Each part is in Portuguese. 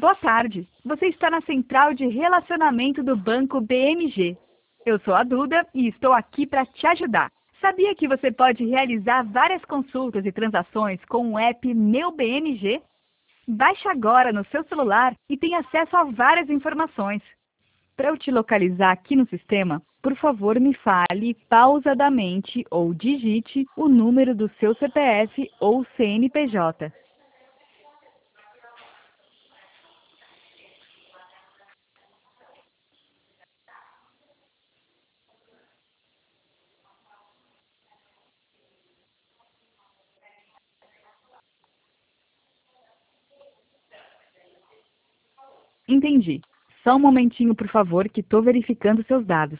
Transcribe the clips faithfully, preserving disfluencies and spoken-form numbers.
Boa tarde. Você está na central de relacionamento do Banco B M G. Eu sou a Duda e estou aqui para te ajudar. Sabia que você pode realizar várias consultas e transações com o app Meu B M G? Baixe agora no seu celular e tenha acesso a várias informações. Para eu te localizar aqui no sistema, por favor me fale pausadamente ou digite o número do seu C P F ou C N P J. Entendi. Só um momentinho, por favor, que estou verificando seus dados.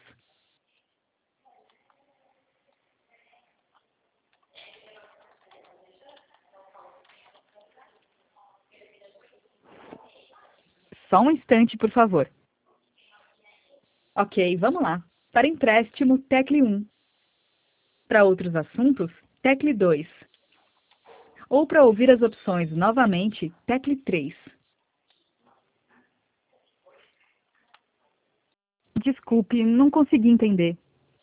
Só um instante, por favor. Ok, vamos lá. Para empréstimo, tecle um. Para outros assuntos, tecle dois. Ou para ouvir as opções novamente, tecle três. Desculpe, não consegui entender.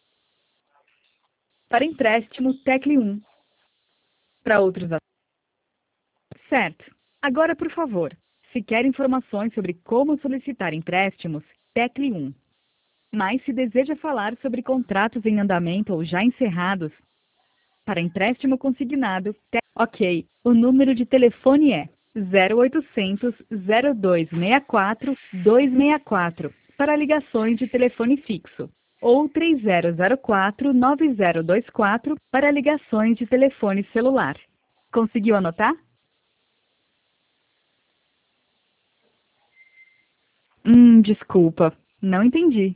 Para empréstimo, tecle um. Para outros assuntos. Certo. Agora, por favor, se quer informações sobre como solicitar empréstimos, tecle um. Mas se deseja falar sobre contratos em andamento ou já encerrados, para empréstimo consignado, te... ok, o número de telefone é zero oitocentos, zero dois seis quatro, dois seis quatro para ligações de telefone fixo, ou três zero zero quatro, nove zero dois quatro para ligações de telefone celular. Conseguiu anotar? Hum, desculpa, não entendi.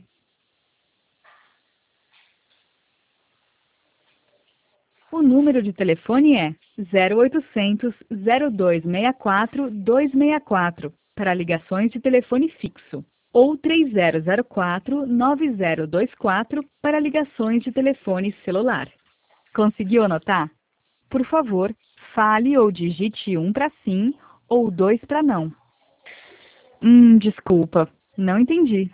O número de telefone é zero oitocentos, zero dois seis quatro, dois seis quatro para ligações de telefone fixo, ou três zero zero quatro, nove zero dois quatro para ligações de telefone celular. Conseguiu anotar? Por favor, fale ou digite um para sim ou dois para não. Hum, desculpa, não entendi.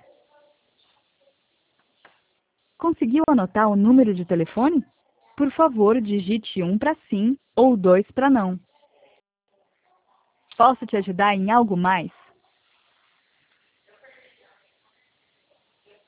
Conseguiu anotar o número de telefone? Por favor, digite um para sim ou dois para não. Posso te ajudar em algo mais?